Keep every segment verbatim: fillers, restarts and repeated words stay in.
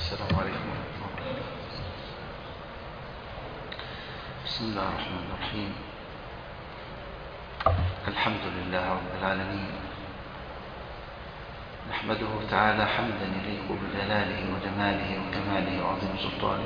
السلام عليكم ورحمة الله وبركاته. بسم الله الرحمن الرحيم. الحمد لله رب العالمين، نحمده تعالى حمدا يليق بجلاله وجماله وكماله وعظيم سلطانه،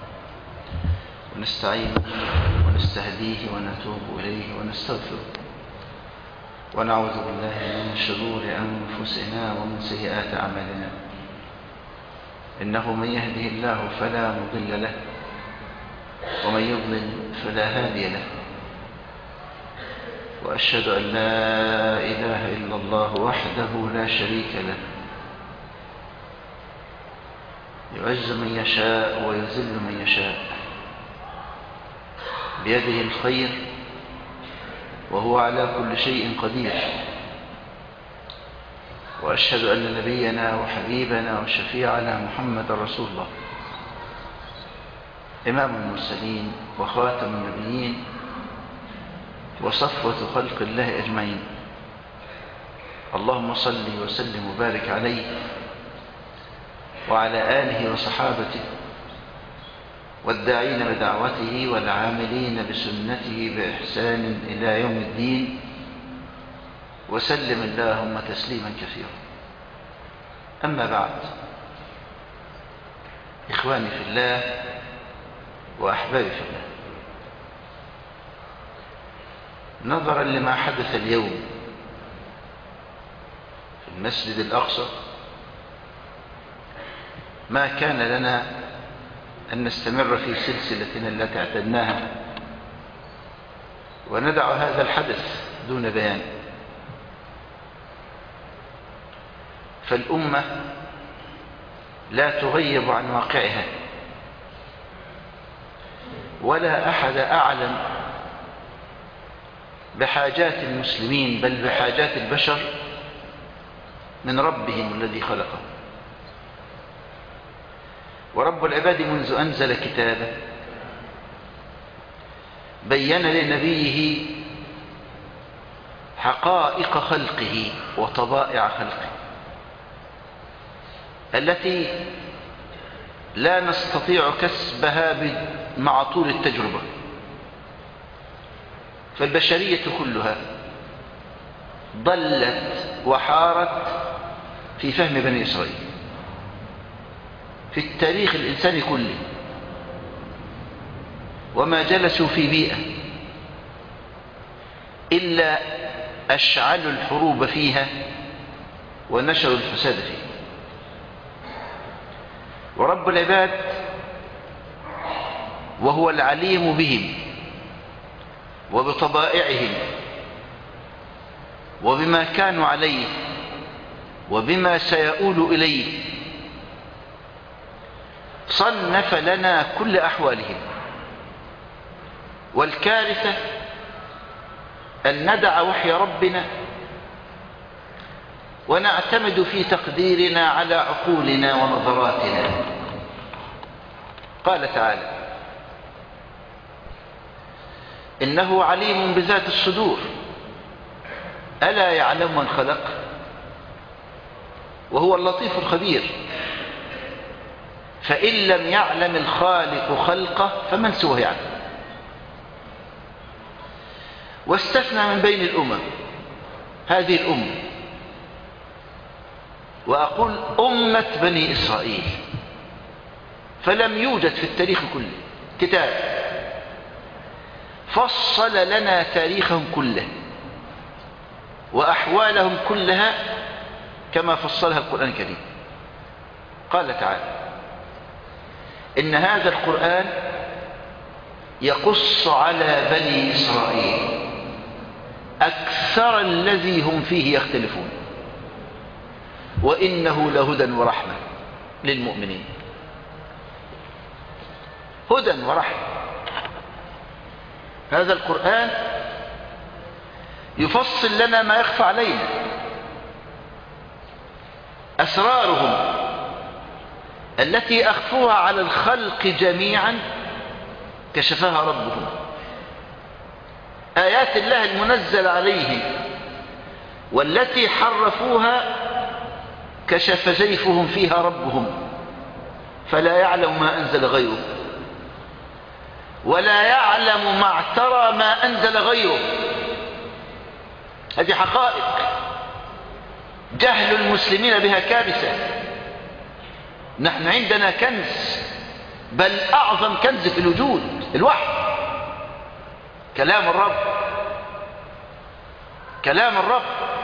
ونستعينه ونستهديه ونتوب إليه ونستغفره، ونعوذ بالله من شرور أنفسنا ومن سيئات أعمالنا. إنه من يهده الله فلا مضل له، ومن يضلل فلا هادي له، وأشهد أن لا إله إلا الله وحده لا شريك له، يعز من يشاء ويذل من يشاء، بيده الخير وهو على كل شيء قدير. وأشهد أن نبينا وحبيبنا وشفيعنا محمد رسول الله، إمام المرسلين وخاتم النبيين وصفوة خلق الله أجمعين. اللهم صل وسلم وبارك عليه وعلى آله وصحابته والداعين بدعوته والعاملين بسنته بإحسان إلى يوم الدين، وسلم اللهم تسليما كثيرا. أما بعد، إخواني في الله وأحبابي في الله، نظرا لما حدث اليوم في المسجد الأقصى، ما كان لنا أن نستمر في سلسلتنا التي اعتدناها وندع هذا الحدث دون بيان. فالأمة لا تغيب عن واقعها، ولا أحد أعلم بحاجات المسلمين بل بحاجات البشر من ربهم الذي خلقهم. ورب العباد منذ أنزل كتابه بين لنبيه حقائق خلقه وطبائع خلقه التي لا نستطيع كسبها مع طول التجربة. فالبشرية كلها ضلت وحارت في فهم بني إسرائيل في التاريخ الإنساني كله، وما جلسوا في بيئة إلا أشعلوا الحروب فيها ونشروا الفساد فيها. ورب العباد وهو العليم بهم وبطبائعهم وبما كانوا عليه وبما سيؤول إليه، صنف لنا كل أحوالهم. والكارثة أن ندع وحي ربنا ونعتمد في تقديرنا على عقولنا ونظراتنا. قال تعالى: إنه عليم بذات الصدور، ألا يعلم من خلق وهو اللطيف الخبير. فإن لم يعلم الخالق خلقه فمن سواه يعلم. واستثنى من بين الأمم هذه الأمة، وأقول أمة بني إسرائيل، فلم يوجد في التاريخ كله كتاب فصل لنا تاريخهم كله وأحوالهم كلها كما فصلها القرآن الكريم. قال تعالى: إن هذا القرآن يقص على بني إسرائيل أكثر الذي هم فيه يختلفون، وإنه لهدى ورحمة للمؤمنين. هدى ورحمة. هذا القرآن يفصل لنا ما يخفى علينا، أسرارهم التي أخفوها على الخلق جميعا كشفها ربهم، آيات الله المنزل عليهم والتي حرفوها كشف زيفهم فيها ربهم، فلا يعلم ما أنزل غيره، ولا يعلم ما اعترى ما أنزل غيره. هذه حقائق جهل المسلمين بها كارثة. نحن عندنا كنز، بل أعظم كنز في الوجود، الوحي، كلام الرب، كلام الرب.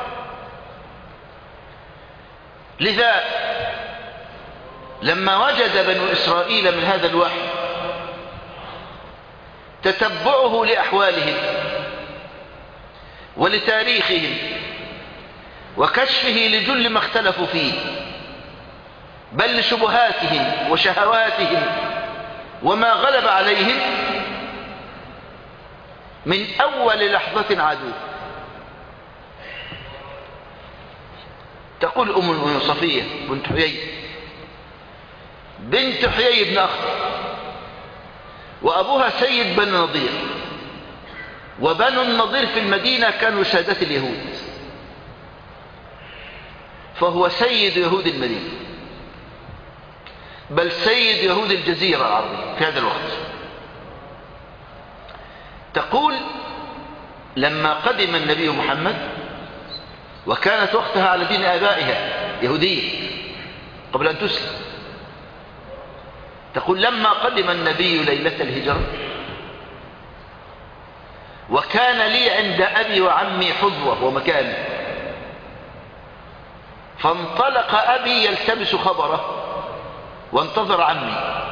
لذا لما وجد بنو إسرائيل من هذا الوحي تتبعه لأحوالهم ولتاريخهم وكشفه لجل ما اختلفوا فيه، بل لشبهاتهم وشهواتهم وما غلب عليهم، من أول لحظة عادوه. تقول أم المؤمنين صفية بنت حيي بنت حيي بن أخطب، وأبوها سيد بن النضير، وبنو النضير في المدينة كانوا سادة اليهود، فهو سيد يهود المدينة، بل سيد يهود الجزيرة العربية في هذا الوقت. تقول لما قدم النبي محمد، وكانت وقتها على دين آبائها يهودية قبل أن تسلم، تقول لما قدم النبي ليلة الهجرة وكان لي عند أبي وعمي حظوة ومكان، فانطلق أبي يلتمس خبره وانتظر عمي،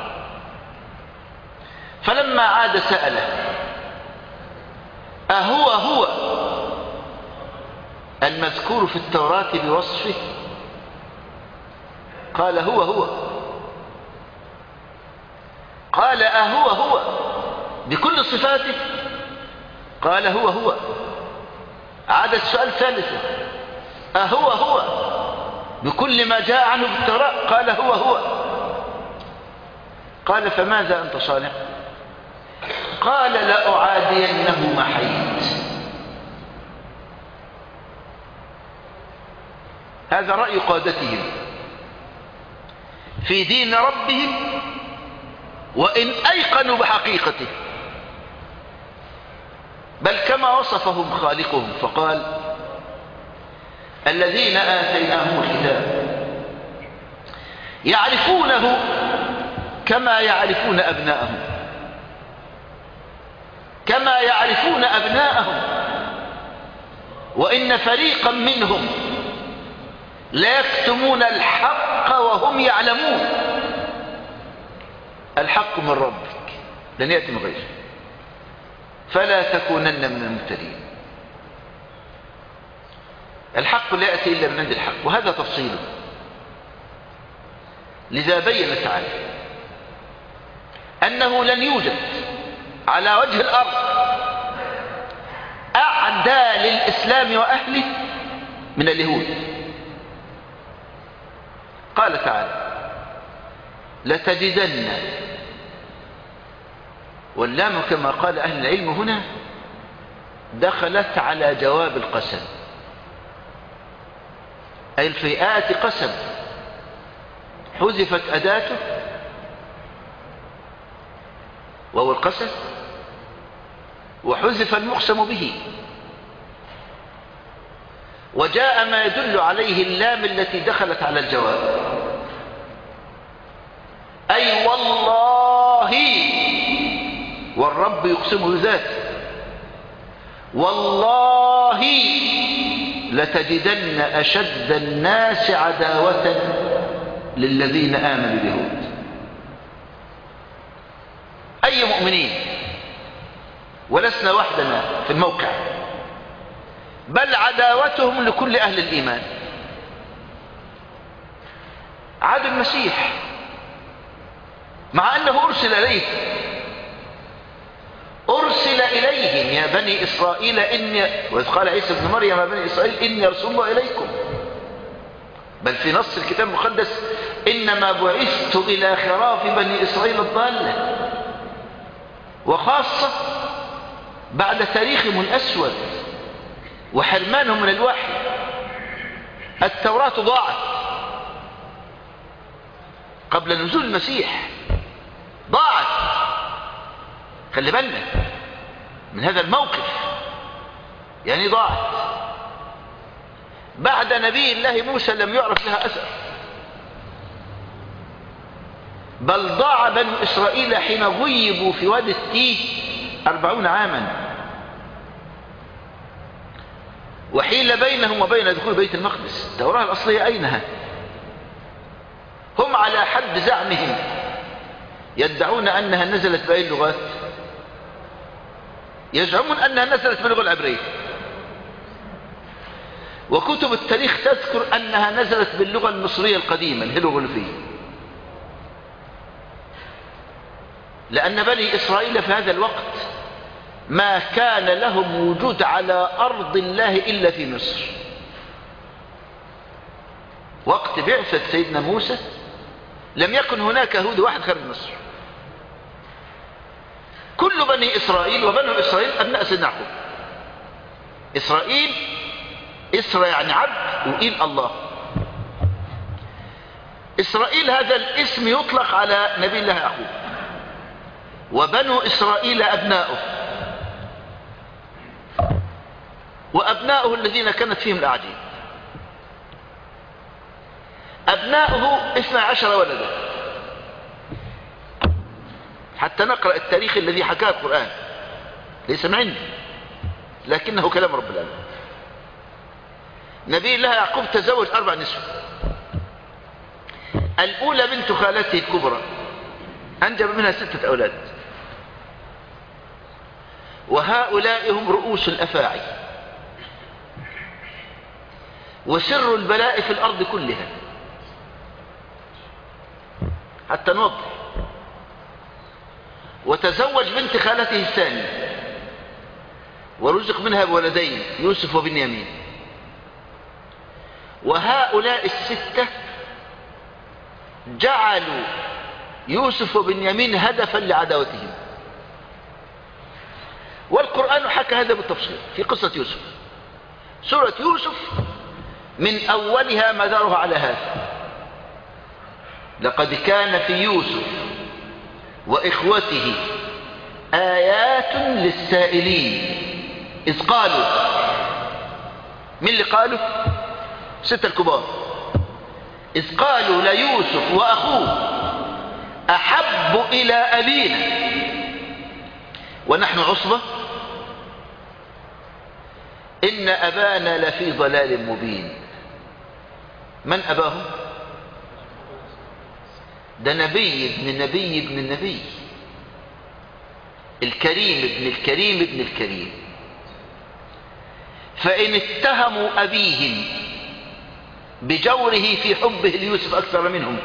فلما عاد سأله أهو هو المذكور في التوراة بوصفه؟ قال هو هو. قال أهو هو بكل صفاته؟ قال هو هو. عاد السؤال ثالثا أهو هو بكل ما جاء عنه بالتوراة؟ قال هو هو. قال فماذا أنت صانع؟ قال لأعادينه ما حييت. هذا رأي قادتهم في دين ربهم، وإن أيقنوا بحقيقته، بل كما وصفهم خالقهم فقال الذين آتيناهم الكتاب يعرفونه كما يعرفون أبناءهم، كما يعرفون أبناءهم، وإن فريقا منهم لا يكتمون الحق وهم يعلمون. الحق من ربك لن يأتي من غيره، فلا تكونن من الممترين. الحق لا يأتي إلا من عند الحق، وهذا تفصيله. لذا بين تعالى أنه لن يوجد على وجه الأرض أعداء للإسلام وأهله من اليهود. قال تعالى لتجدن، واللام كما قال أهل العلم هنا دخلت على جواب القسم، أي الفئات قسم حذفت أداته وهو القسم، وحذف المقسم به، وجاء ما يدل عليه اللام التي دخلت على الجواب، أي والله، والرب يقسم بذاته، والله لتجدن أشد الناس عداوة للذين آمنوا اليهود. أي مؤمنين، ولسنا وحدنا في الموقع، بل عداوتهم لكل أهل الإيمان. عاد المسيح مع أنه أرسل إليه، أرسل إليهم يا بني إسرائيل إني، وإذ قال عيسى ابن مريم يا بني إسرائيل إني رسول الله إليكم، بل في نص الكتاب المقدس إنما بعثت إلى خراف بني إسرائيل الضالة. وخاصة بعد تاريخهم الأسود وحرمانهم من الوحي، التوراة ضاعت، قبل نزول المسيح، ضاعت. خلي بالنا من هذا الموقف، يعني ضاعت. بعد نبي الله موسى لم يعرف لها أثر، بل ضاع بنو إسرائيل حين غيبوا في وادي التيه أربعون عاما، وحيل بينهم وبين دخول بيت المقدس. التوراة الأصلية أينها؟ هم على حد زعمهم يدعون أنها نزلت بأي اللغات؟ يزعمون أنها نزلت باللغة العبرية، وكتب التاريخ تذكر أنها نزلت باللغة المصرية القديمة الهيروغليفية، لأن بني إسرائيل في هذا الوقت ما كان لهم وجود على أرض الله إلا في مصر. وقت بعثة سيدنا موسى لم يكن هناك يهودي واحد خارج مصر، كل بني إسرائيل وبنو إسرائيل أبناء سيدنا يعقوب. إسرائيل، إسرى يعني عبد، وإيل الله. إسرائيل هذا الاسم يطلق على نبي الله يعقوب، وبنو إسرائيل أبناؤه، وأبناؤه الذين كانت فيهم الأعاجيب. أبناؤه اثنا عشر ولدا، حتى نقرأ التاريخ الذي حكاه القرآن، ليس من عندي لكنه كلام رب العالمين. نبي الله يعقوب تزوج أربع نسوة. الأولى بنت خالته الكبرى، أنجب منها ستة أولاد، وهؤلاء هم رؤوس الأفاعي وسر البلاء في الأرض كلها. حتى نوضح. وتزوج بنت خالته الثانية ورزق منها بولدين يوسف وبنيامين. وهؤلاء الستة جعلوا يوسف وبنيامين هدفا لعداوتهم، والقرآن حكى هذا بالتفصيل في قصة يوسف. سورة يوسف من أولها مدارها على هذا: لقد كان في يوسف وإخوته آيات للسائلين إذ قالوا. من اللي قالوا؟ ستة الكبار. إذ قالوا ليوسف وأخوه أحب إلى أبينا ونحن عصبة إن أبانا لفي ضلال مبين. من أباهم؟ ده نبي ابن نبي ابن النبي، الكريم ابن الكريم ابن الكريم. فإن اتهموا أبيهم بجوره في حبه ليوسف أكثر منهم،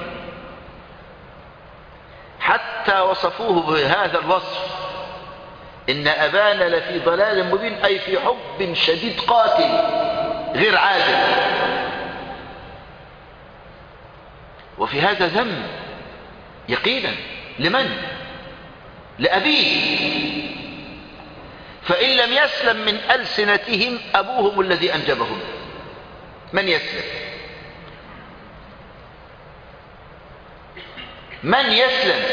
حتى وصفوه بهذا الوصف: إن أبانا لفي ضلال مبين، أي في حب شديد قاتل غير عادل. وفي هذا ذم يقينا لمن؟ لأبيه. فإن لم يسلم من ألسنتهم أبوهم الذي أنجبهم، من يسلم؟ من يسلم؟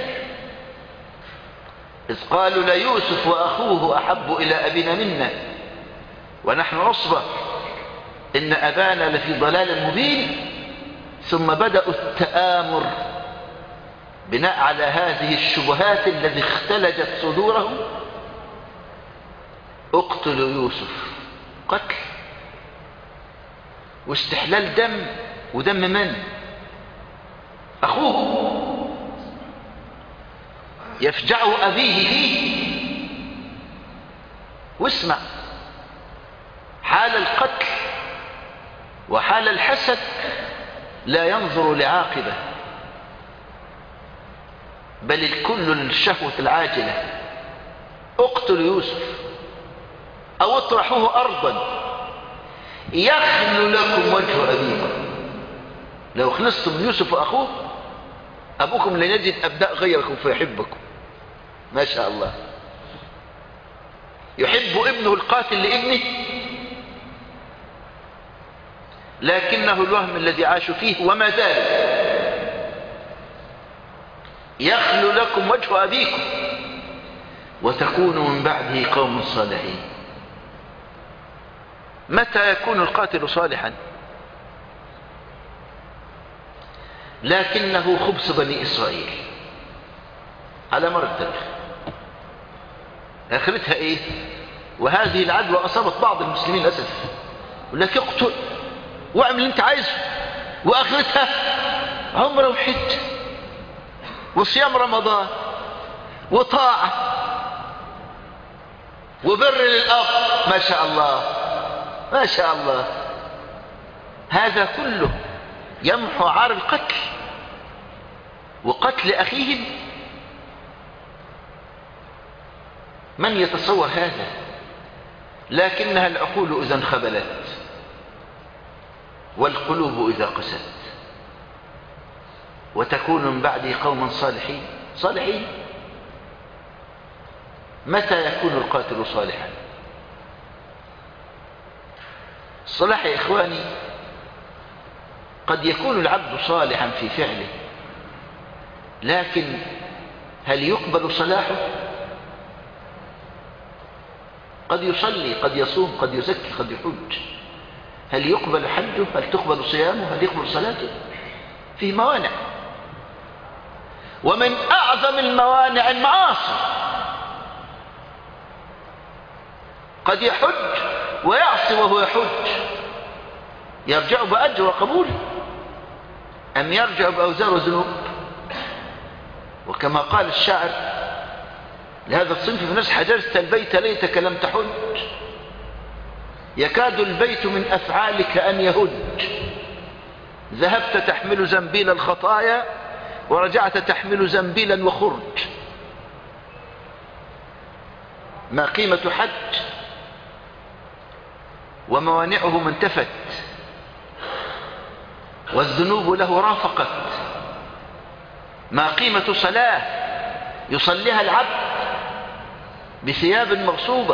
إذ قالوا ليوسف وأخوه أحب إلى أبينا منا ونحن عصبة إن أبانا لفي ضلال مبين. ثم بدأوا التآمر بناء على هذه الشبهات التي اختلجت صدورهم: اقتلوا يوسف. قتل واستحلال دم، ودم من؟ أخوه. يفجع أبيه فيه. واسمع، حال القتل وحال الحسد لا ينظر لعاقبة، بل الكل للشهوة العاجلة. اقتلوا يوسف أو اطرحوه أرضا يخلو لكم وجه أبيكم. لو خلصتم من يوسف وأخوه أبوكم لن يجد أبناء غيركم فيحبكم. ما شاء الله. يحب ابنه القاتل لابنه، لكنه الوهم الذي عاشوا فيه وما زال. يخلو لكم وجه أبيكم وتكونوا من بعده قوم صالحين. متى يكون القاتل صالحا؟ لكنه خبث بني إسرائيل على مر التاريخ. آخرتها إيه؟ وهذه العدوى أصابت بعض المسلمين للأسف، يقول لك اقتل واعمل اللي انت عايزه، وآخرتها عمره وحج وصيام رمضان وطاعة وبر للأب، ما شاء الله ما شاء الله. هذا كله يمحو عار القتل وقتل أخيهم. من يتصور هذا؟ لكنها العقول إذا انخبلت والقلوب إذا قست. وتكون من بعدي قوما صالحين. صالحين متى يكون القاتل صالحا؟ الصلاح يا إخواني قد يكون العبد صالحا في فعله، لكن هل يقبل صلاحه؟ قد يصلي، قد يصوم، قد يزكي، قد يحج، هل يقبل حجه؟ هل تقبل صيامه؟ هل يقبل صلاته؟ فيه موانع، ومن أعظم الموانع المعاصي. قد يحج ويعصي وهو يحج، يرجع بأجر وقبول أم يرجع بأوزار وذنوب؟ وكما قال الشاعر لهذا الصنف من الناس: حججت البيت ليتك لم تحج، يكاد البيت من أفعالك أن يهج، ذهبت تحمل زنبيل الخطايا ورجعت تحمل زنبيلا وخرج. ما قيمة حج وموانعه ما انتفت والذنوب له رافقت؟ ما قيمة صلاة يصليها العبد بثياب مغصوبة،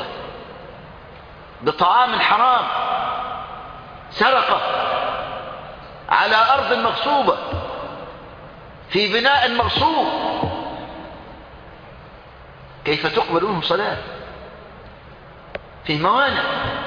بطعام حرام، سرقة على أرض مغصوبة، في بناء مغصوب، كيف تقبل منه صلاة؟ فيه موانع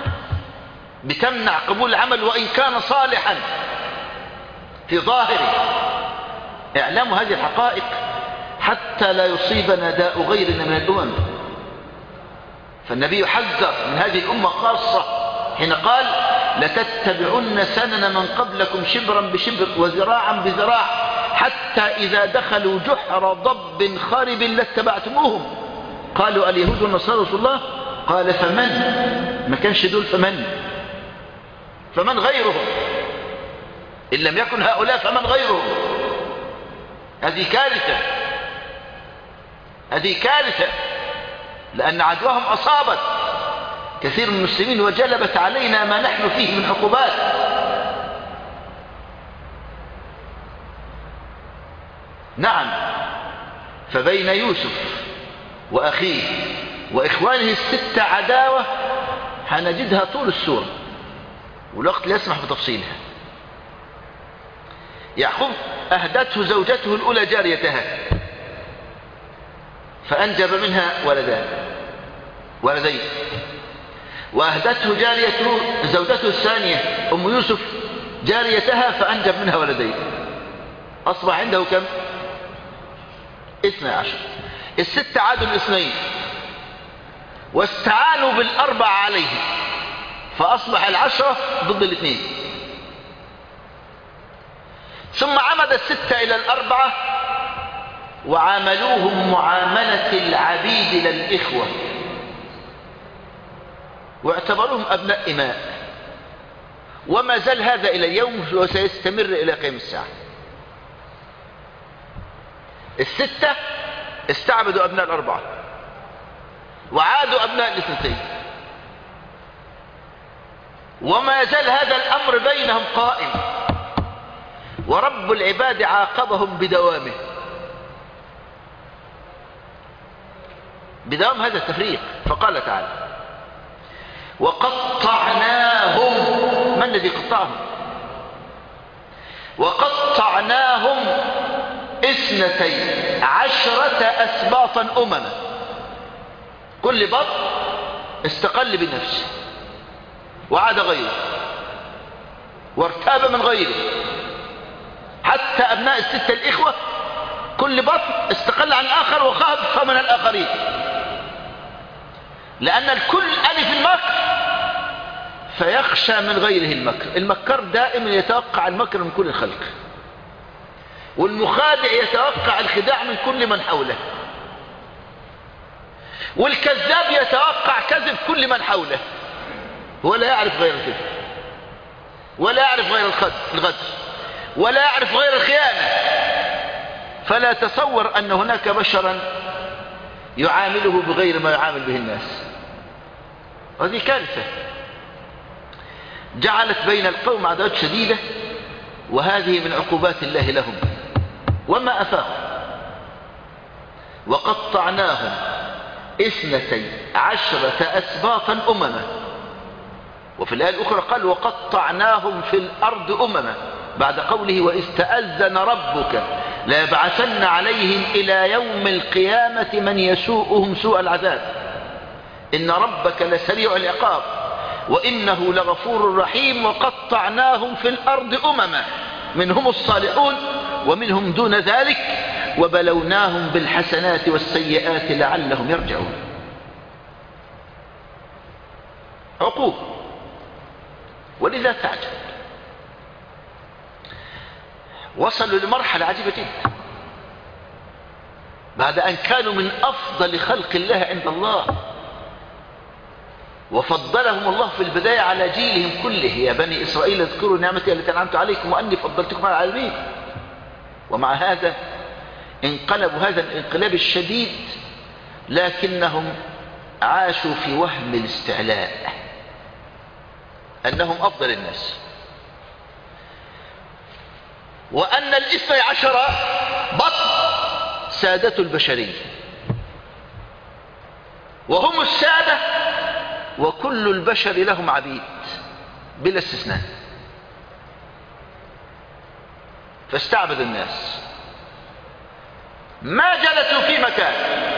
بتمنع قبول العمل وإن كان صالحا في ظاهره. اعلموا هذه الحقائق حتى لا يصيبنا داء غيرنا من الأمم. فالنبي حذر من هذه الأمة خاصة حين قال: لتتبعن سنن من قبلكم شبرا بشبر وذراعا بذراع حتى إذا دخلوا جحر ضب خرب لاتبعتموهم. قالوا: اليهود والنصارى رسول الله؟ قال: فمن؟ ما كانش دول فمن؟ فمن غيرهم؟ إن لم يكن هؤلاء فمن غيرهم؟ هذه كارثة، هذه كارثة، لأن عدواهم أصابت كثير من المسلمين وجلبت علينا ما نحن فيه من عقوبات. نعم، فبين يوسف وأخيه وإخوانه الستة عداوة هنجدها طول السورة، والوقت لا يسمح بتفصيلها. يعقوب أهدته زوجته الأولى جاريتها فأنجب منها ولدان ولدين، وأهدته جاريته زوجته الثانية أم يوسف جاريتها فأنجب منها ولدين، أصبح عنده كم؟ اثنى عشر. الست عادوا الاثنين واستعانوا بالأربع عليه فأصبح العشرة ضد الاثنين. ثم عمد الستة إلى الأربعة وعاملوهم معاملة العبيد للإخوة واعتبروهم أبناء إماء، وما زال هذا إلى اليوم وسيستمر إلى قيام الساعة. الستة استعبدوا أبناء الأربعة وعادوا أبناء الاثنتين، وما زال هذا الأمر بينهم قائم، ورب العباد عاقبهم بدوامه، بدوام هذا التفريق. فقال تعالى: وقطعناهم. من الذي قطعهم؟ وقطعناهم اثنتي عشرة أسباطا أمما، كل بط استقل بنفسه وعاد غيره وارتاب من غيره، حتى أبناء الستة الإخوة كل بط استقل عن الآخر وخاف من الآخرين، لأن الكل ألف المكر فيخشى من غيره المكر. المكر دائما يتوقع المكر من كل الخلق، والمخادع يتوقع الخداع من كل من حوله، والكذاب يتوقع كذب كل من حوله، ولا يعرف غير الكذب، ولا يعرف غير الغدر، ولا يعرف غير الخيانة. فلا تصور أن هناك بشرا يعامله بغير ما يعامل به الناس. هذه كارثة جعلت بين القوم عداوات شديدة، وهذه من عقوبات الله لهم. وما أفاقوا وقطعناهم اثنتي عشرة أسباطا أمما. وفي الآية الأخرى قال وقطعناهم في الأرض أمما، بعد قوله وإذ تأذن ربك ليبعثن عليهم إلى يوم القيامة من يسوءهم سوء العذاب إن ربك لسريع العقاب وإنه لغفور رحيم. وقطعناهم في الأرض أمما، منهم الصالحون ومنهم دون ذلك، وبلوناهم بالحسنات والسيئات لعلهم يرجعون. عقوب. ولذا تعجب وصلوا لمرحلة عجيبة جدا، بعد أن كانوا من أفضل خلق الله عند الله وفضلهم الله في البداية على جيلهم كله، يا بني إسرائيل اذكروا نعمتي التي أنعمت عليكم وأني فضلتكم على العالمين. ومع هذا انقلبوا هذا الانقلاب الشديد، لكنهم عاشوا في وهم الاستعلاء أنهم أفضل الناس، وأن الاثني عشر بطن سادة البشرية، وهم السادة وكل البشر لهم عبيد بلا استثناء. فاستعبدوا الناس، ما جلسوا في مكان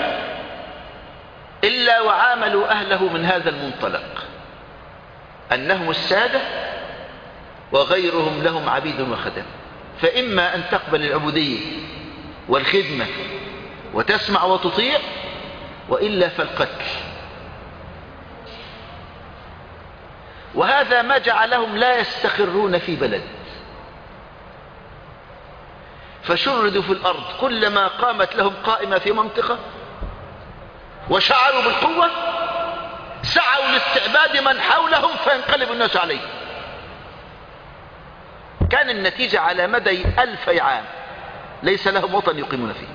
إلا وعاملوا أهله من هذا المنطلق أنهم السادة وغيرهم لهم عبيد وخدم. فإما أن تقبل العبودية والخدمة وتسمع وتطيع، وإلا فالقتل. وهذا ما جعلهم لا يستقرون في بلد، فشردوا في الأرض، كلما قامت لهم قائمة في منطقة وشعروا بالقوة سعوا لاستعباد من حولهم فينقلب الناس عليه. كان النتيجة على مدى ألفي عام ليس لهم وطن يقيمون فيه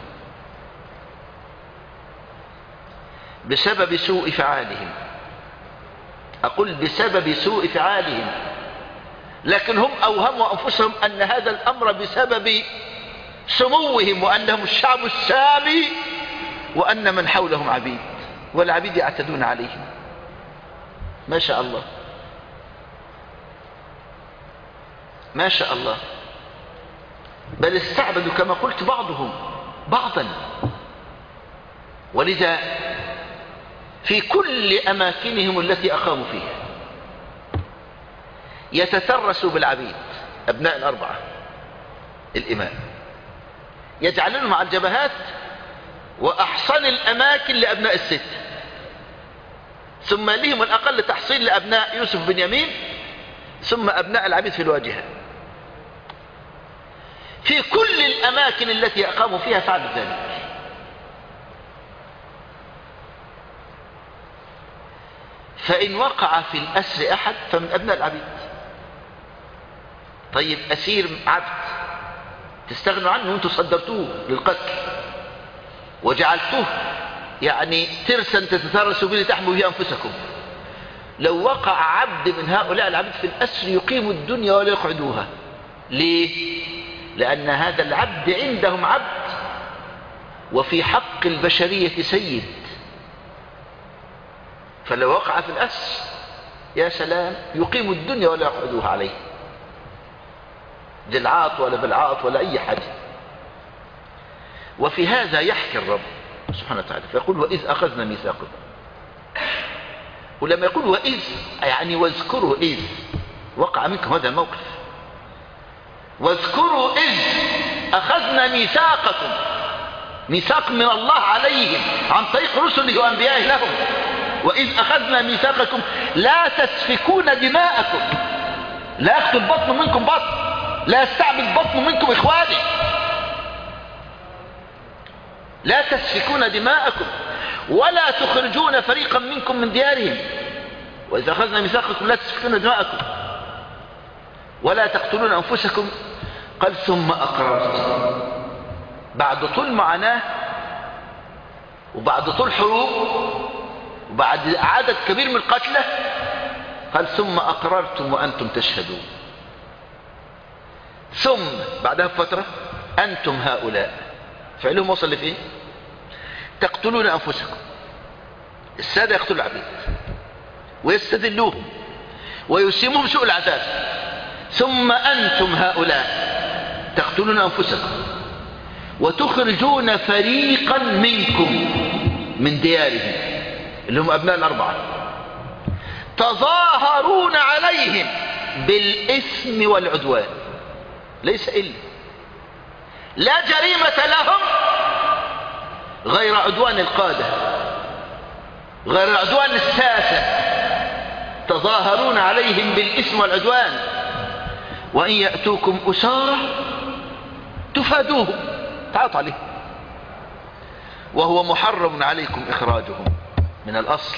بسبب سوء فعالهم. أقول بسبب سوء فعالهم، لكن هم أوهموا أنفسهم أن هذا الأمر بسبب سموهم وأنهم الشعب السامي وأن من حولهم عبيد، والعبيد يعتدون عليهم. ما شاء الله ما شاء الله، بل استعبدوا كما قلت بعضهم بعضا. ولذا في كل أماكنهم التي أقاموا فيها يتترسوا بالعبيد، أبناء الأربعة الإمام يجعلونهم على الجبهات وأحصن الأماكن لأبناء الست، ثم لهم الأقل تحصيل لأبناء يوسف بن يمين، ثم أبناء العبيد في الواجهة. في كل الأماكن التي أقاموا فيها فعلوا ذلك. فإن وقع في الأسر أحد فمن أبناء العبيد. طيب أسير عبد تستغنوا عنه وانتم صدرتوه للقتل وجعلتوه يعني ترسا تتترسوا به لتحموا به أنفسكم، لو وقع عبد من هؤلاء العبيد في الأسر يقيموا الدنيا ولا يقعدوها. ليه؟ لأن هذا العبد عندهم عبد وفي حق البشرية سيد، فلو وقع في الأسر يا سلام يقيموا الدنيا ولا يقعدوها عليه، جلعاط ولا بلعاط ولا أي حاجة. وفي هذا يحكي الرب سبحانه وتعالى فيقول وإذ أخذنا ميثاقكم. ولما يقول وإذ يعني واذكروا إذ وقع منكم هذا الموقف، واذكروا إذ أخذنا ميثاقكم، ميثاق من الله عليهم عن طريق رسله وأنبيائه لهم. وإذ أخذنا ميثاقكم لا تسفكون دماءكم، لا يقتل بطن منكم بطن، لا يستعبد بطن منكم إخواني، لا تسفكون دماءكم ولا تخرجون فريقا منكم من ديارهم. وإذا أخذنا ميثاقكم لا تسفكون دماءكم ولا تقتلون أنفسكم. قال ثم أقررت، بعد طول معاناة وبعد طول حروب وبعد عدد كبير من القتلى، قال ثم أقررتم وأنتم تشهدون. ثم بعدها بفترة أنتم هؤلاء، فعلهم وصل لفين؟ تقتلون أنفسكم، السادة يقتلوا العبيد ويستذلوهم ويسيمهم سوء العذاب. ثم أنتم هؤلاء تقتلون أنفسكم وتخرجون فريقا منكم من ديارهم اللي هم أبناء الأربعة، تظاهرون عليهم بالإثم والعدوان، ليس إلا لا جريمة لهم غير عدوان القادة، غير عدوان الساسة، تظاهرون عليهم بالإثم والعدوان. وإن يأتوكم أسارى تفادوهم، تعاطوا عليهم، وهو محرم عليكم إخراجهم من الأصل.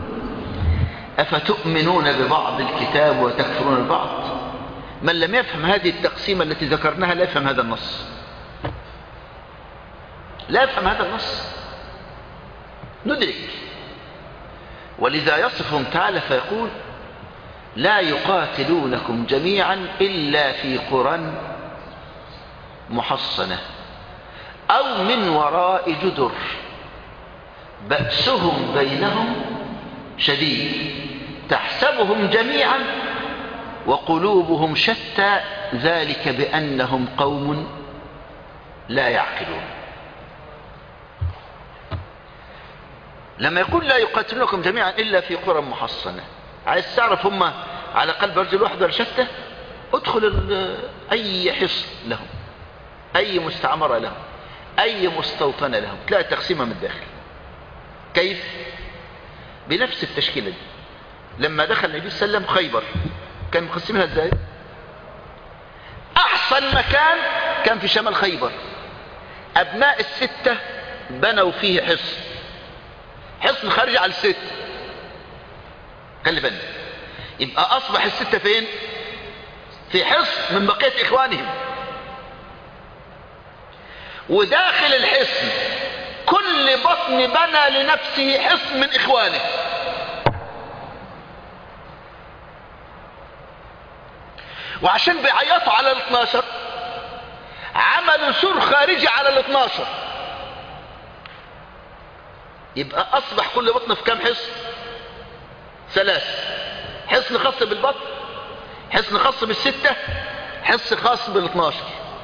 أفتؤمنون ببعض الكتاب وتكفرون ببعض؟ من لم يفهم هذه التقسيمة التي ذكرناها لا يفهم هذا النص، لا يفهم هذا النص ندرك. ولذا يصفهم تعالى فيقول لا يقاتلونكم جميعا إلا في قرى محصنة أو من وراء جدر بأسهم بينهم شديد تحسبهم جميعا وقلوبهم شتى ذلك بأنهم قوم لا يعقلون. لما يقول لا يقاتلونكم جميعا إلا في قرى محصنة، عايز تعرف هم على قلب رجل واحد ولا شتى؟ ادخل أي حصن لهم، أي مستعمرة لهم، أي مستوطنة لهم، تلاقي تقسيمة من الداخل. كيف؟ بنفس التشكيلة دي. لما دخل النبي صلى الله عليه وسلم خيبر كان مقسمها ازاي؟ أحسن مكان كان في شمال خيبر، أبناء الستة بنوا فيه حصن، حصن خارج على الست، خلي بالك. يبقى أصبح الستة فين؟ في حصن من بقية إخوانهم. وداخل الحصن كل بطن بنى لنفسه حصن من إخوانه. وعشان بيعيطوا على الاثناشر عملوا سور خارجي على الاثناشر. يبقى أصبح كل بطن في كام حصن؟ ثلاث، حصن خاص بالبطن، حصن خاص بالستة، حصن خاص بالاثناشر.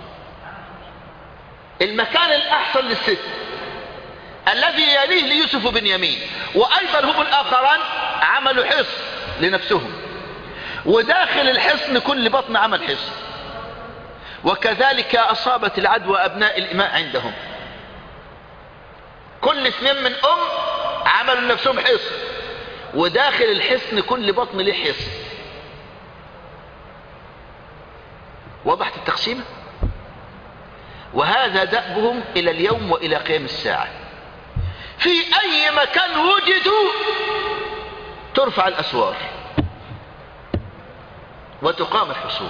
المكان الأحسن للست الذي يليه ليوسف بن يمين، وأيضا هم الآخران عملوا حصن لنفسهم، وداخل الحصن كل بطن عمل حصن. وكذلك أصابت العدوى أبناء الإماء عندهم، كل اثنين من أم عملوا لنفسهم حصن، وداخل الحصن كل بطن له حصن. وضحت التقسيمة؟ وهذا دأبهم إلى اليوم وإلى قيام الساعة. في أي مكان وجدوا ترفع الأسوار وتقام الحصون،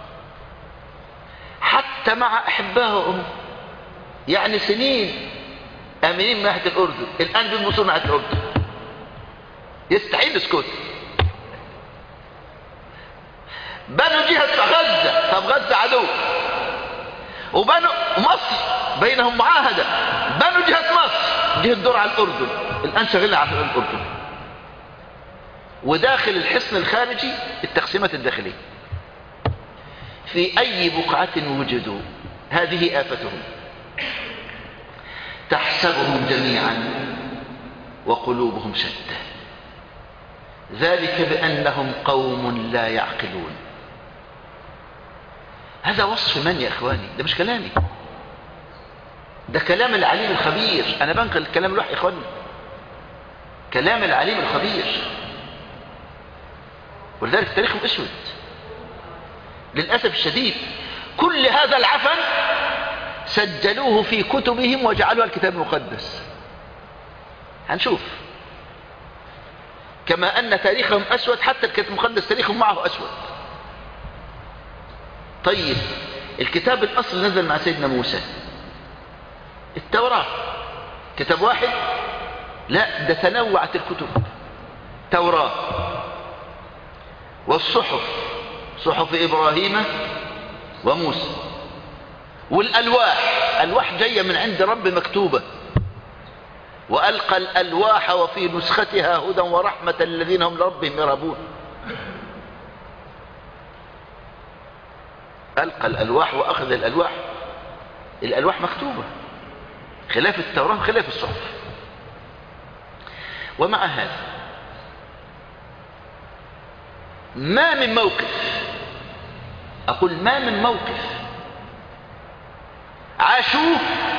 حتى مع أحبائهم. يعني سنين آمنين من ناحية الأردن، الآن بيبصوا ناحية الأردن، يستحيل يسكت. بنوا جهة غزة، طب غزة عدو، وبنوا مصر بينهم معاهدة، بنوا جهة مصر، جهة دور على الأردن، الآن شغلنا على الأردن. وداخل الحصن الخارجي التقسيمات الداخلية. في أي بقعة وجدوا، هذه آفتهم. تحسبهم جميعا وقلوبهم شتى ذلك بأنهم قوم لا يعقلون. هذا وصف من يا إخواني؟ ده مش كلامي، ده كلام العليم الخبير. أنا بنقل كلام الوحي يا إخواني، كلام العليم الخبير. ولذلك تاريخهم أسود للأسف الشديد. كل هذا العفن سجلوه في كتبهم وجعلوها الكتاب المقدس. هنشوف كما أن تاريخهم أسود حتى الكتاب المقدس تاريخهم معه أسود. طيب الكتاب الأصل نزل مع سيدنا موسى، التوراة كتاب واحد؟ لا، ده تنوعت الكتب. توراة والصحف، صحف إبراهيم وموسى، والألواح، ألواح جاية من عند رب مكتوبة. وألقى الألواح وفي نسختها هدى ورحمة الذين هم لربهم يرهبون. ألقى الألواح وأخذ الألواح، الألواح مكتوبة خلاف التوراة خلاف الصحف. ومع هذا ما من موقف، أقول ما من موقف عاشوه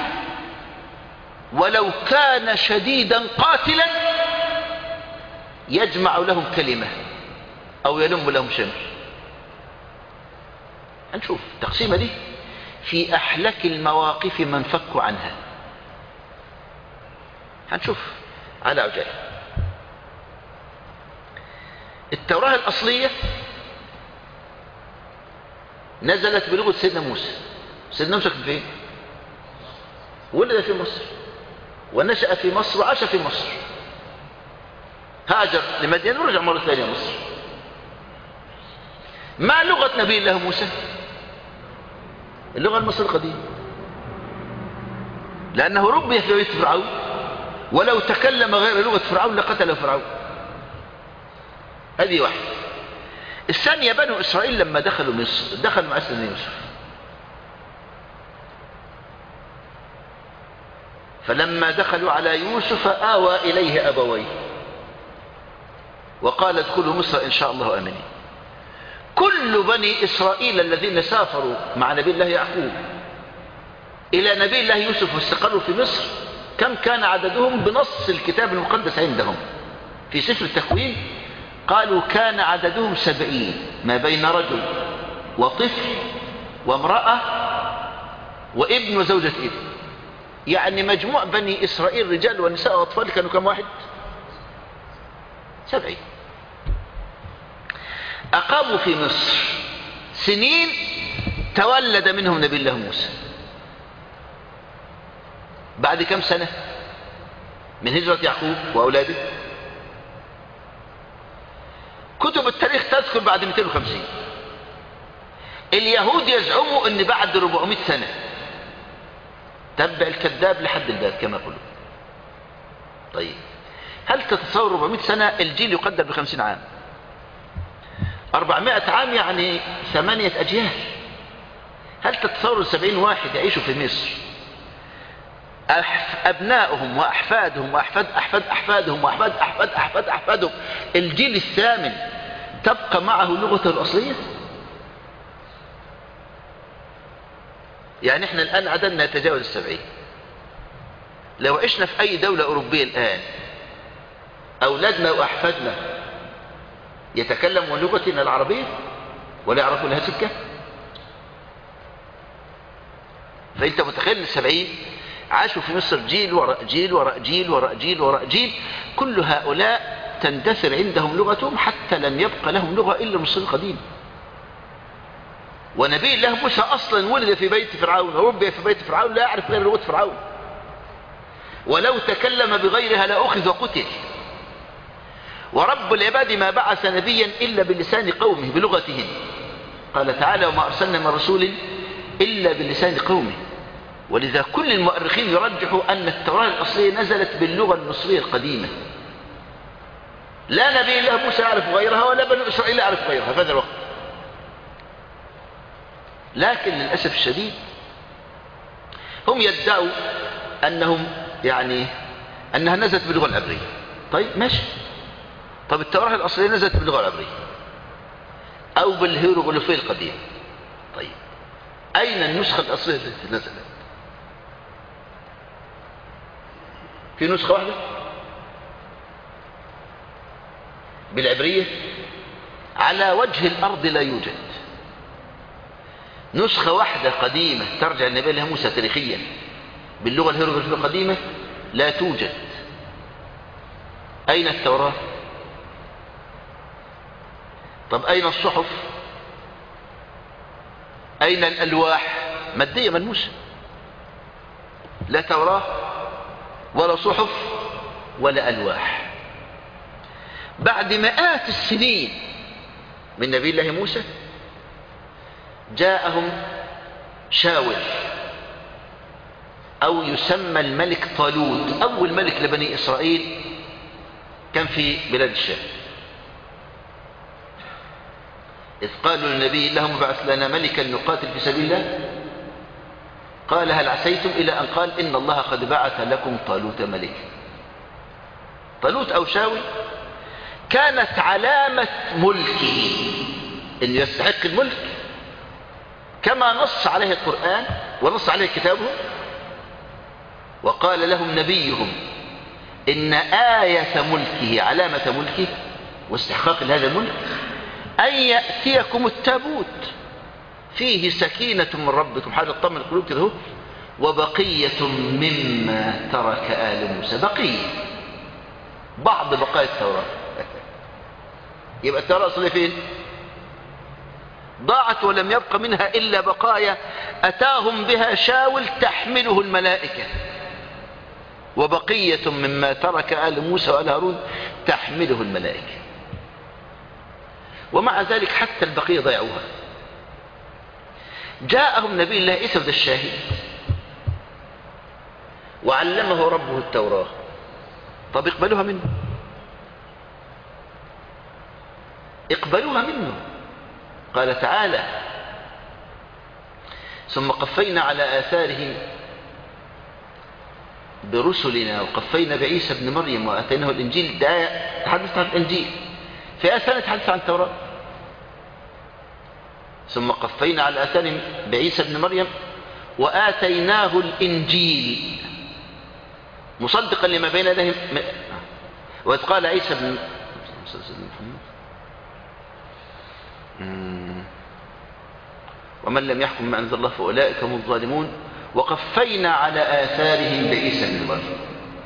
ولو كان شديدا قاتلا يجمع لهم كلمة أو يلم لهم شمر. هنشوف التقسيمة دي في أحلك المواقف من فكوا عنها. هنشوف على عجالة. التوراة الأصلية نزلت بلغة سيدنا موسى. سيدنا موسى كان فين؟ ولد في مصر ونشأ في مصر وعاش في مصر. هاجر لمدينة ورجع مرة ثانية مصر. ما لغة نبي الله موسى؟ اللغة المصرية القديمة، لأنه ربي في بيت فرعون، ولو تكلم غير لغة فرعون لقتله فرعون. هذه واحدة. الثانية بنو إسرائيل لما دخلوا مصر دخلوا مع سيدنا يوسف، فلما دخلوا على يوسف آوى إليه أبويه وقال ادخلوا مصر إن شاء الله آمنين. كل بني إسرائيل الذين سافروا مع نبي الله يعقوب إلى نبي الله يوسف واستقروا في مصر كم كان عددهم بنص الكتاب المقدس عندهم في سفر التكوين؟ قالوا كان عددهم سبعين، ما بين رجل وطفل وامرأة وابن وزوجة ابن. يعني مجموع بني إسرائيل رجال ونساء وأطفال كانوا كم واحد؟ سبعين. أقاموا في مصر سنين تولد منهم نبي الله موسى. بعد كم سنة من هجرة يعقوب وأولاده؟ كتب التاريخ تذكر بعد مئتين وخمسين. اليهود يزعموا أن بعد أربعمائة سنة. تبع الكذاب لحد الباب كما يقولون. طيب هل تتصور أربعمائة سنة؟ الجيل يقدر بخمسين عام. أربعمائة عام يعني ثمانية أجيال. هل تتصور سبعين واحد يعيشوا في مصر أبنائهم وأحفادهم وأحفاد أحفاد أحفادهم وأحفاد أحفاد أحفاد أحفادهم الجيل الثامن تبقى معه لغته الأصلية؟ يعني احنا الآن عددنا يتجاوز السبعين. لو عشنا في أي دولة أوروبية الآن أولادنا وأحفادنا يتكلموا لغتنا العربية ولا يعرفوا لها سكة؟ فأنت متخيل السبعين عاشوا في مصر جيل وراء جيل وراء جيل وراء جيل وراء جيل، كل هؤلاء تندثر عندهم لغتهم حتى لم يبقى لهم لغة إلا المصري القديم. ونبي الله موسى أصلا ولد في بيت فرعون وربي في بيت فرعون لا يعرف غير لغة فرعون، ولو تكلم بغيرها لأخذ وقتل. ورب العباد ما بعث نبيا إلا بلسان قومه بلغتهم. قال تعالى وما أرسلنا من رسول إلا بلسان قومه. ولذا كل المؤرخين يرجحوا أن التوراة الأصلية نزلت باللغة المصرية القديمة. لا نبي الله موسى يعرف غيرها ولا بنو إسرائيل يعرف غيرها في هذا الوقت. لكن للأسف الشديد هم يدعوا أنهم يعني أنها نزلت باللغة العبرية. طيب ماشي. طب التوراة الأصلية نزلت باللغة العبرية أو بالهيروغليفية القديم. طيب أين النسخة الأصلية التي نزلت؟ في نسخة واحدة بالعبرية على وجه الأرض لا يوجد. نسخة واحدة قديمة ترجع لنبي الله موسى تاريخيا باللغة الهيروغليفية القديمة لا توجد. أين التوراة؟ طب أين الصحف؟ أين الألواح؟ مادية ملموسة، لا توراة ولا صحف ولا ألواح. بعد مئات السنين من نبي الله موسى جاءهم شاول أو يسمى الملك طالوت، أول ملك لبني إسرائيل كان في بلاد الشام. إذ قالوا للنبي اللهم ابعث لنا ملكا نقاتل في سبيل الله قال هل عسيتم، إلى أن قال إن الله قد بعث لكم طالوت ملكا. طالوت أو شاول كانت علامة ملكه إنه يستحق الملك كما نص عليه القرآن ونص عليه كتابه. وقال لهم نبيهم إن آية ملكه، علامة ملكه واستحقاق لهذا الملك، أن يأتيكم التابوت فيه سكينة من ربكم، حاجة تطمن القلوب كده، وبقية مما ترك آل موسى، بقية بعض بقايا التوراة. يبقى التوراة أصلها فين؟ ضاعت ولم يبق منها إلا بقايا أتاهم بها شاول تحمله الملائكة، وبقية مما ترك آل موسى وآل هارون تحمله الملائكة. ومع ذلك حتى البقية ضيعوها. جاءهم نبي الله عيسى بن الشاهد وعلمه ربه التوراة. طب اقبلوها منه، اقبلوها منه. قال تعالى ثم قفينا على آثارهم برسلنا وقفينا بعيسى ابن مريم وآتيناه الإنجيل. ده آية تحدث عن الإنجيل، في آية ثانية تحدث عن التوراة. ثم قفينا على آثارهم بعيسى ابن مريم وآتيناه الإنجيل مصدقا لما بين يديه. وإذ قال عيسى ابن ومن لم يحكم ما أنزل الله فأولئك هم الظالمون. وقفينا على آثارهم بعيسى ابن مريم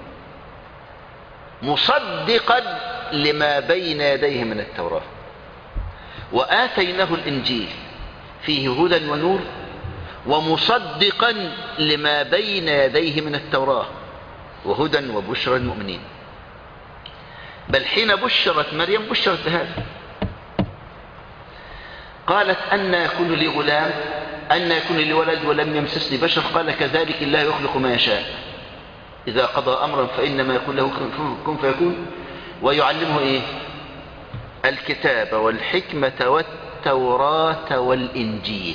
مصدقا لما بين يديه من التوراة وآتيناه الإنجيل فيه هدى ونور ومصدقا لما بين يديه من التوراة وهدى وبشرى المؤمنين. بل حين بشرت مريم بشرت بهذا، قالت أن يكون لي غلام أن يكون لي ولد ولم يمسسني بشر. قال كذلك الله يخلق ما يشاء إذا قضى أمرا فإنما يكون له كن فيكون. ويعلمه إيه؟ الكتاب والحكمة والتوراة والإنجيل.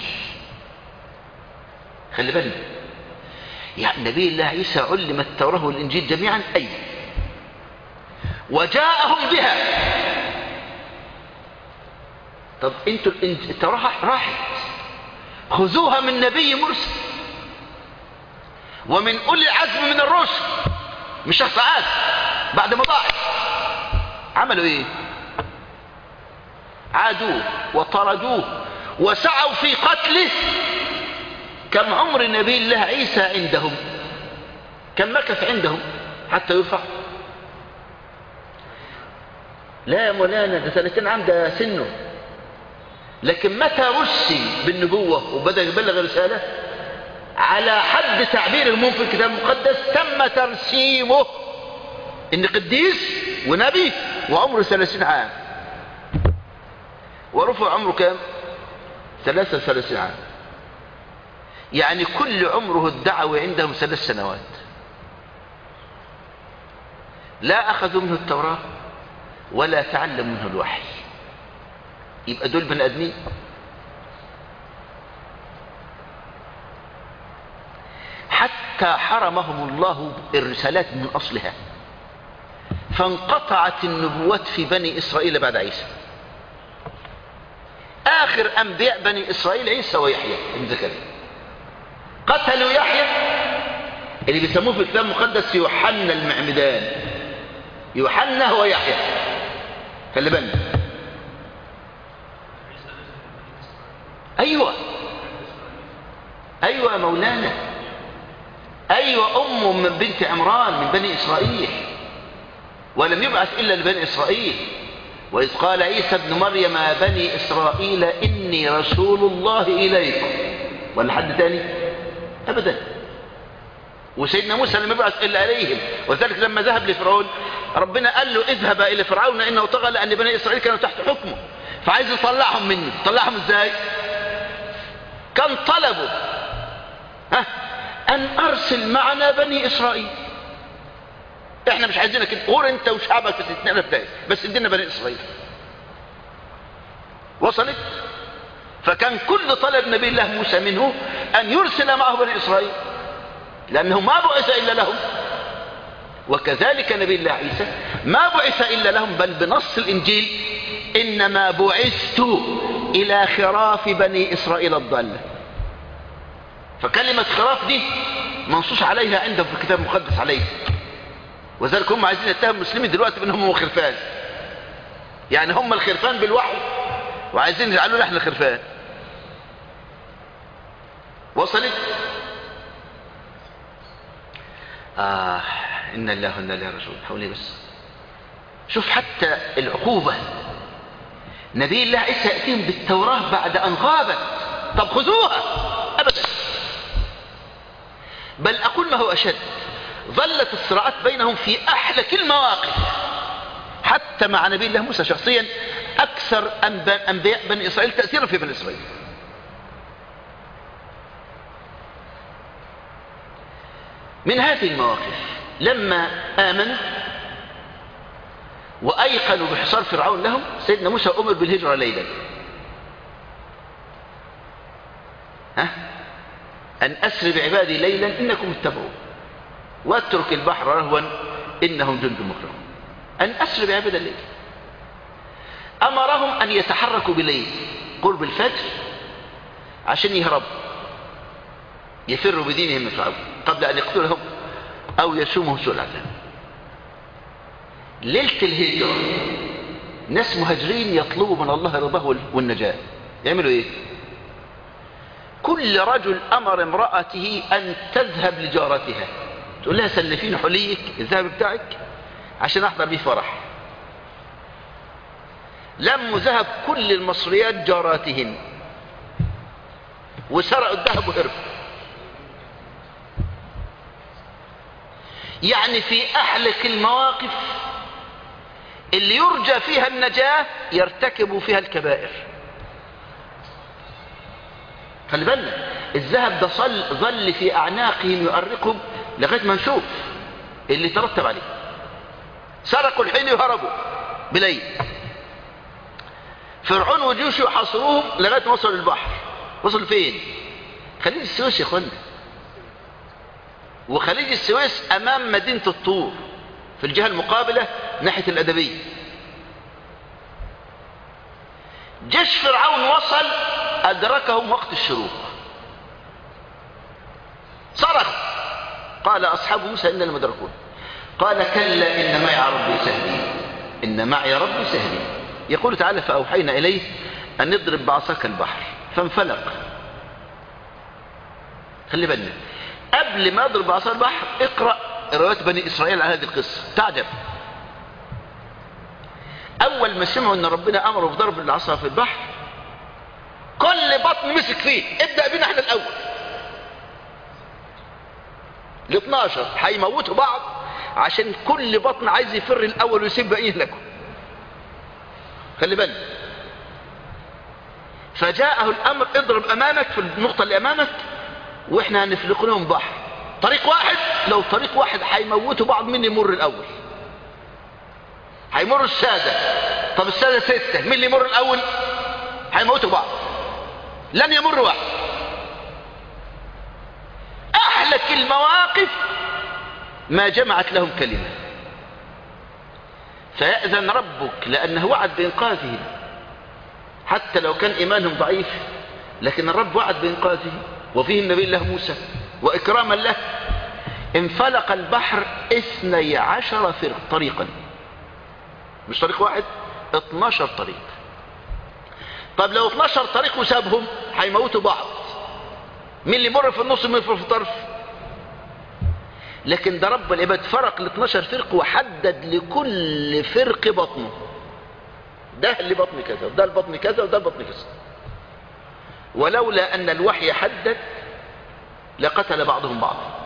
خلي بالنا، يعني نبي الله عيسى علم التوراة والإنجيل جميعا، أي وجاءهم بها. طب انتوا التوراة راحت، خذوها من نبي مرسل ومن أولي العزم من الرسل، مش شخصيات. بعد ما ضاعت عملوا ايه؟ عادوه وطردوه وسعوا في قتله. كم عمر نبي الله عيسى عندهم؟ كم مكث عندهم حتى يرفع؟ لا يا مولانا ده ثلاثين عام، ده سنه. لكن متى رسل بالنبوة وبدأ يبلغ الرسالة على حد تعبيرهم في الكتاب المقدس تم ترسيمه إن قديس ونبي وعمره ثلاثين عام، ورفع عمره كام؟ ثلاثة وثلاثين عام. يعني كل عمره الدعوة عندهم ثلاث سنوات. لا أخذوا منه التوراة ولا تعلموا منه الوحي. يبقى دول بني آدمين. حتى حرمهم الله الرسالات من أصلها، فانقطعت النبوات في بني إسرائيل بعد عيسى. آخر أنبياء بني إسرائيل عيسى ويحيى ابن زكريا. قتلوا يحيى اللي بيسموه في الكتاب المقدس يوحنا المعمدان. يوحنا هو يحيى، خلي بالنا. أيوة أيوة مولانا، أيوة أمه من بنت عمران من بني إسرائيل، ولم يبعث إلا لبني إسرائيل. وإذ قال عيسى ابن مريم يا بني إسرائيل إني رسول الله إليكم، ولا حد تاني؟ أبدا. وسيدنا موسى لم يبعث إلا إليهم، وذلك لما ذهب لفرعون ربنا قال له اذهب إلى فرعون إنه طغى، لأن بني إسرائيل كانوا تحت حكمه، فعايز يطلعهم منه. طلعهم إزاي؟ كان طلبوا ها أن أرسل معنا بني إسرائيل. احنا مش عايزينك انت، غور انت وشعبك في ستين ألف داية، بس ادينا بني إسرائيل. وصلت؟ فكان كل طلب نبي الله موسى منه أن يرسل معه بني إسرائيل، لأنه ما بعث إلا لهم. وكذلك نبي الله عيسى ما بعث إلا لهم، بل بنص الإنجيل إنما بعثت إلى خراف بني إسرائيل الضالة. فكلمة خراف دي منصوص عليها عندهم في الكتاب المقدس عليه. وذلك هم عايزين يتهم المسلمين دلوقتي بأنهم هم خرفان، يعني هم الخرفان بالوحي وعايزين يجعلوا نحن الخرفان. وصلت؟ آه إن الله وإنا إليه راجعون. حولي بس شوف حتى العقوبة. نبي الله عيسى يأتيهم بالتوراة بعد أن غابت، طب خذوها. أبدا، بل أقول ما هو أشد، ظلت الصراعات بينهم في أحلك المواقف، حتى مع نبي الله موسى شخصيا أكثر أنبياء بني إسرائيل تأثيرا في بني إسرائيل. من هذه المواقف لما آمنوا وأيقنوا بحصار فرعون لهم، سيدنا موسى أمر بالهجرة ليلا. ها؟ أن أسر بعبادي ليلا إنكم اتبعوا واترك البحر رهوا إنهم جند مكرمون. أن أسر بعبادي الليل. أمرهم أن يتحركوا بالليل قرب الفجر عشان يهربوا، يفروا بدينهم من فرعون قبل أن يقتلهم أو يسومهم سوء العذاب. ليلة الهجرة ناس مهاجرين يطلبوا من الله رضاه والنجاة، يعملوا ايه؟ كل رجل أمر امرأته أن تذهب لجارتها، تقول لها سلفين حليك الذهب بتاعك عشان أحضر بيه فرح. لما ذهب كل المصريات جاراتهن وسرقوا الذهب وهربوا. يعني في أحلك المواقف اللي يرجى فيها النجاة يرتكبوا فيها الكبائر. خلي بالنا، الذهب ده صل ظل في أعناقهم يؤرقهم لغاية ما نشوف اللي ترتب عليه. سرقوا الحين وهربوا بليل. فرعون وجيوشه يحاصروهم لغاية ما وصلوا البحر. وصلوا فين؟ خليج السويس يا اخوانا. وخليج السويس أمام مدينة الطور في الجهة المقابلة ناحية الأدبية. جيش فرعون وصل أدركهم وقت الشروق، صرخ. قال أصحاب موسى إننا لمدركون. قال كلا إن معي ربي سهلين، إن معي ربي سهلين. يقول تعالى فأوحينا إليه أن نضرب بعصاك البحر فانفلق. خلي بالنا، قبل ما يضرب بعصا البحر اقرأ روايات بني إسرائيل عن هذه القصة تعجب. أول ما سمعوا أن ربنا أمره بضرب العصا في البحر كل بطن مسك فيه. ابدأ بنا احنا الأول. ال اثناشر هيموتوا بعض عشان كل بطن عايز يفر الأول ويسيب بقيه لكم. خلي بالك. فجاءه الأمر اضرب أمامك في النقطة اللي أمامك واحنا هنفلق لهم بحر. طريق واحد، لو طريق واحد هيموتوا بعض. مين يمر الأول؟ هيمر السادة. طب السادة ستة، مين اللي يمر الأول؟ هيموتوا بعض. لن يمر واحد. أحلى أهلك المواقف ما جمعت لهم كلمة، فيأذن ربك لأنه وعد بإنقاذهم حتى لو كان إيمانهم ضعيف، لكن الرب وعد بإنقاذهم. وفيه النبي الله موسى وإكراما له انفلق البحر اثني عشر فرق طريقا، مش طريق واحد، اتناشر طريق. طب لو اتناشر طريق وسابهم هيموتوا بعض، مين اللي يمر في النص ومين في الطرف؟ لكن ده رب العباد فرق ال اتناشر فرق وحدد لكل فرق بطنه، ده اللي بطن كذا وده البطن كذا وده البطن كذا. ولولا أن الوحي حدد لقتل بعضهم بعضا.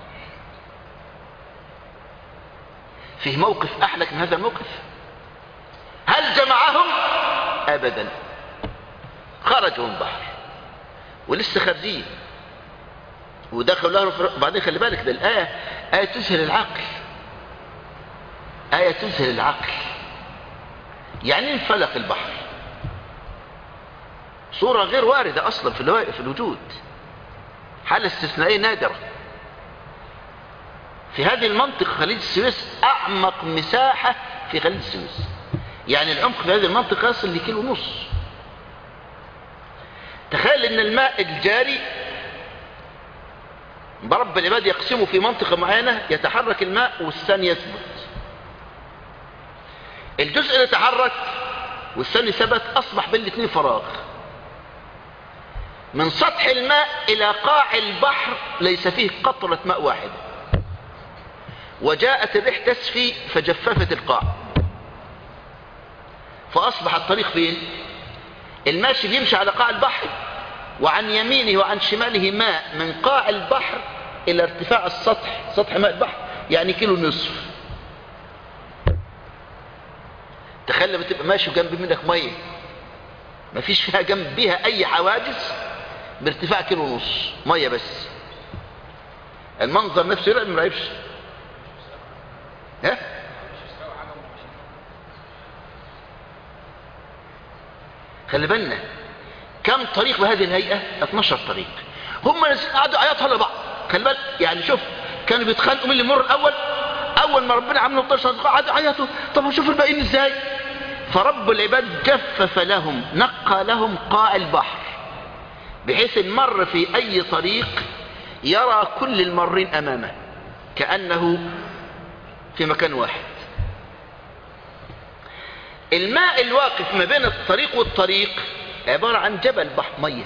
فيه موقف أحلك من هذا الموقف؟ هل جمعهم؟ أبدا، خرجوا من البحر ولسه خارجين ودخلوا له. بعدين خلي بالك، ده الآية آية تذهل العقل، آية تذهل العقل. يعني انفلق البحر، صورة غير واردة أصلا في الوجود، حالة استثنائية نادرة. في هذه المنطقة خليج السويس أعمق مساحة في خليج السويس، يعني العمق في هذه المنطقة يصل لكيلو ونص. تخيل ان الماء الجاري برب العباد يقسمه في منطقة معينة، يتحرك الماء والثاني يثبت. الجزء اللي تحرك والثاني ثبت أصبح بين الاثنين فراغ. من سطح الماء إلى قاع البحر ليس فيه قطرة ماء واحدة، وجاءت الريح تسفي فجففت القاع، فأصبح الطريق فين؟ الماشي بيمشي على قاع البحر، وعن يمينه وعن شماله ماء من قاع البحر إلى ارتفاع السطح، سطح ماء البحر يعني كيلو نصف. تخيل لما تبقى ماشي وجنب منك مية مفيش فيها جنب بيها أي حواجز، بارتفاع كيلو ونص مية بس، المنظر نفسه يرعب ما يرعبش؟ ها؟ خلي بالنا كم طريق بهذه الهيئة؟ اتناشر طريق. هم قعدوا عياط على بعض. خلي بالك يعني، شوف كانوا بيتخانقوا مين اللي يمر الاول. اول ما ربنا عملوا اتناشر طريق قعدوا عياطوا، طب شوف الباقيين ازاي. فرب العباد جفف لهم، نقى لهم قاع البحر، بحيث المر في اي طريق يرى كل المارين امامه كأنه في مكان واحد. الماء الواقف ما بين الطريق والطريق عبارة عن جبل بحر مية،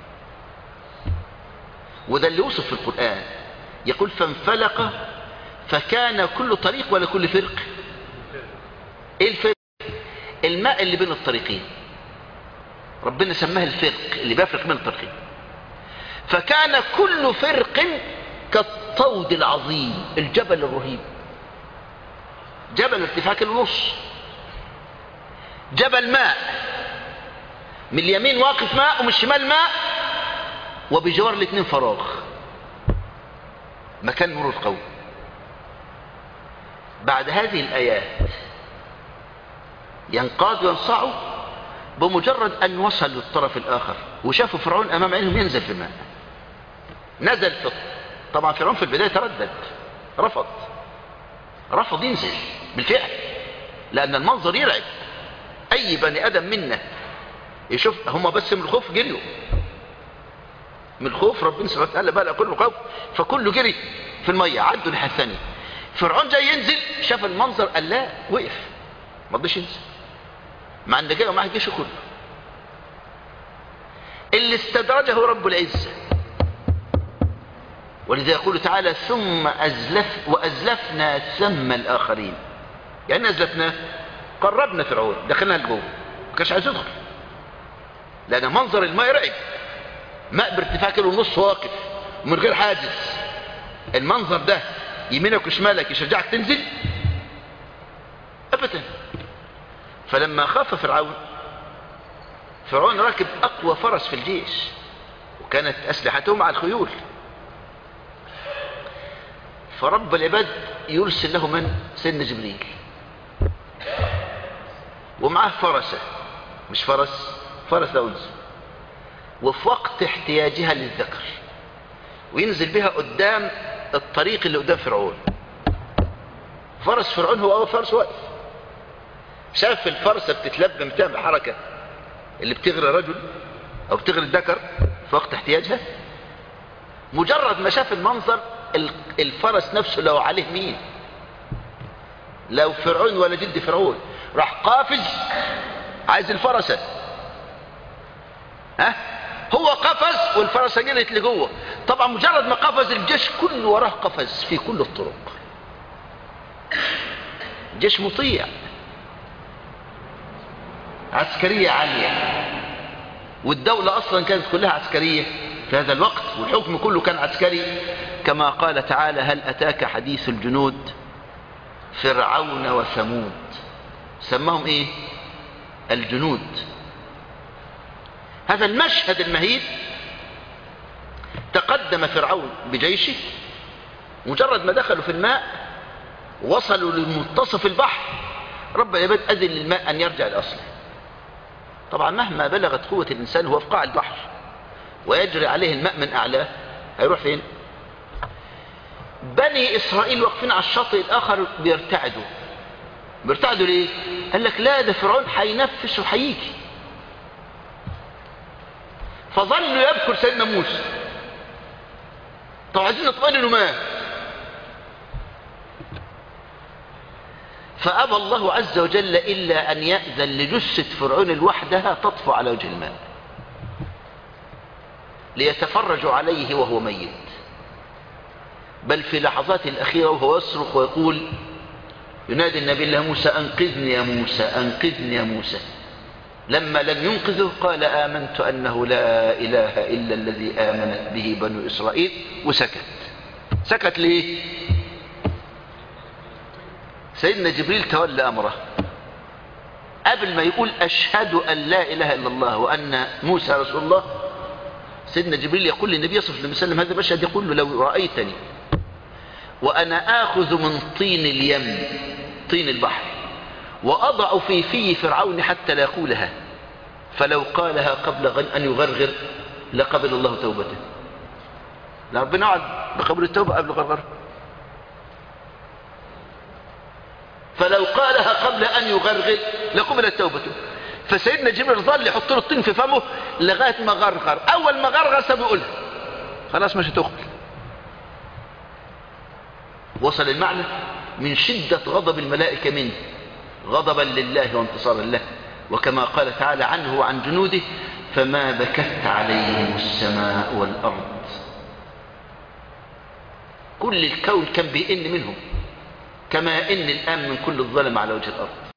وده اللي وصف في القرآن، يقول فانفلق فكان كل طريق ولا كل فرق. ايه الفرق؟ الماء اللي بين الطريقين ربنا سماه الفرق، اللي بيفرق بين الطريقين. فكان كل فرق كالطود العظيم، الجبل الرهيب، جبل ارتفاع كيلو ونص، جبل ماء، من اليمين واقف ماء ومن الشمال ماء، وبجوار الاثنين فراغ، مكان مرور قوي. بعد هذه الآيات ينقاد وينصعوا بمجرد أن وصلوا للطرف الآخر وشافوا فرعون أمام عينهم ينزل في الماء. نزل في طبعا فرعون في البداية تردد، رفض رفض ينزل بالفعل، لأن المنظر يرعب. أي بني آدم منا يشوف، هم بس من الخوف جريوا، من الخوف ربنا سبحانه وتعالى بقى كله خوف، فكله جري في المية، عدوا الناحية الثانية. فرعون جاي ينزل شاف المنظر قال لا، وقف ما رضيش ينزل، مع ان جاي ومعه الجيش كله. اللي استدرجه رب العزة، ولذا يقول تعالى ثم أزلف وأزلفنا ثم الآخرين. يعني أزلفنا قربنا فرعون، دخلنا لجوه، ما كانش عايز يدخل، لأن منظر الماء يرعب، ماء بارتفاع كيلو ونص واقف من غير حاجز. المنظر ده يمينك وشمالك يشجعك تنزل أبدا. فلما خاف فرعون، فرعون راكب أقوى فرس في الجيش، وكانت أسلحتهم على الخيول، فرب العباد يرسل له من؟ سيدنا جبريل، ومعه فرسة، مش فرس، فرس أنثى، وفي وقت احتياجها للذكر وينزل بها قدام الطريق اللي قدام فرعون. فرس فرعون هو اول فرس واقف، شاف الفرسة بتتلبم تعمل حركة اللي بتغري رجل او بتغري الذكر في وقت احتياجها، مجرد ما شاف المنظر الفرس نفسه لو عليه مين، لو فرعون ولا جد فرعون، راح قافز عايز الفرسة، ها هو قفز والفرسة جرت لجوه. طبعا مجرد ما قفز الجيش كله وراه قفز في كل الطرق. جيش مطيع، عسكرية عالية، والدولة اصلا كانت كلها عسكرية في هذا الوقت، والحكم كله كان عسكري، كما قال تعالى: هل اتاك حديث الجنود فرعون وثمود. سماهم ايه؟ الجنود. هذا المشهد المهيب، تقدم فرعون بجيشه، مجرد ما دخلوا في الماء وصلوا لمنتصف البحر، رب العباد أذن للماء أن يرجع لأصله. طبعا مهما بلغت قوة الإنسان هو في قاع البحر ويجري عليه الماء من أعلاه، هيروح فين؟ بني إسرائيل واقفين على الشاطئ الآخر بيرتعدوا. بيرتعدوا ليه؟ قال لك لا، ده فرعون هينفس وهيجي. فظلوا يذكر سيدنا موسى. طب عايزين نطمئن انه مات. فأبى الله عز وجل إلا أن يأذن لجثة فرعون لوحدها تطفو على وجه الماء ليتفرجوا عليه وهو ميت. بل في لحظات الأخيرة وهو يصرخ ويقول، ينادي النبي الله موسى: أنقذني يا موسى، أنقذني يا موسى. لما لم ينقذه قال: آمنت أنه لا إله إلا الذي آمنت به بنو إسرائيل، وسكت. سكت ليه؟ سيدنا جبريل تولى أمره. قبل ما يقول أشهد أن لا إله إلا الله وأن موسى رسول الله، سيدنا جبريل يقول للنبي صلى الله عليه وسلم هذا مشهد، يقول له: لو رأيتني وأنا آخذ من طين اليم، طين البحر، وأضع في في فرعون حتى لا يقولها، فلو قالها قبل أن يغرغر لقبل الله توبته. لا، ربنا قعد بقبل التوبة قبل غرغر. فلو قالها قبل أن يغرغر لقبل توبته. فسيدنا جبريل ظل يحط له الطين في فمه لغاية ما غرغر. أول ما غرغر سابه يقولها، خلاص مش هتقبل. وصل المعنى من شدة غضب الملائكة منه، غضبا لله وانتصارا له. وكما قال تعالى عنه وعن جنوده: فما بكت عليهم السماء والأرض. كل الكون كان بيئن منهم كما يئن الآن من كل الظلم على وجه الأرض.